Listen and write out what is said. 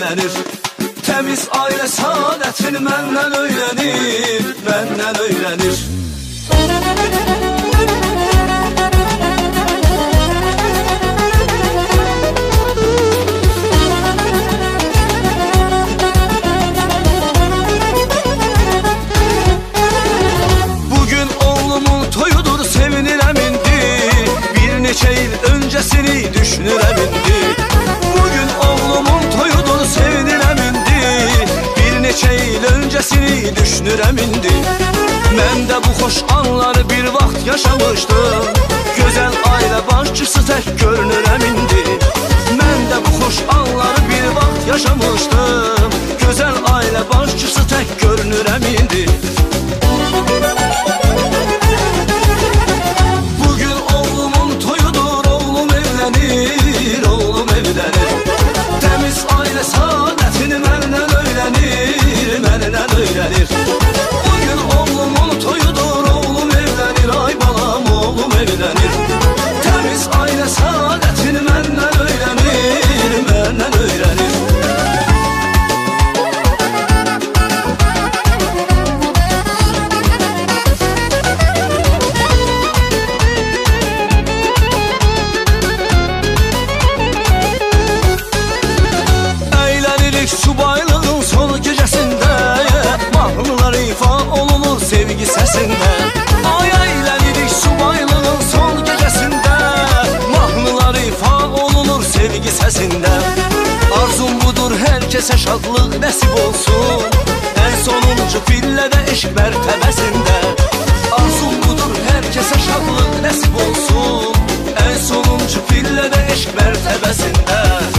evlənir. Təmiz ailə saadətin məndən öyrənir, məndən öyrənir. Bugün oğlumun toyudur, sevinirəm indi. Bir neçə il öncəsini düşünürəm indi. Bugün oğlumun toyudur, sevinirəm indi. Bir neçə il öncəsini düşünürəm indi. Mən də bu xoş anları bir vaxt yaşamışdım. Gözəl ailə başçısı tək görünürəm indi. Mən də bu xoş anları bir vaxt yaşamışdım. Gözəl ailə başçısı tək görünürəm indi. Bugün oğlumun toyudur, oğlum evlənir, oğlum evlənir. Təmiz ailə saadətini məndən öyrənir, məndən öyrənir. Bugün oğlumun toyudur, oğlum evlənir, ay balam oğlum evlənir. Təmiz ailə saadətini məndən öyrənir, məndən öyrənir. Əylənirik subaylığın son gecəsində, mahnılar ifa olunur sevgi səsində. Ay əylənirik subaylığın son gecəsində, mahnılar ifa olunur sevgi səsində. Arzum budur, hər kəsə şadlıq nəsib olsun, ən sonuncu pillədə eşq mərtəbəsində. Arzum budur, hər kəsə şadlıq nəsib olsun, ən sonuncu pillədə eşq mərtəbəsində.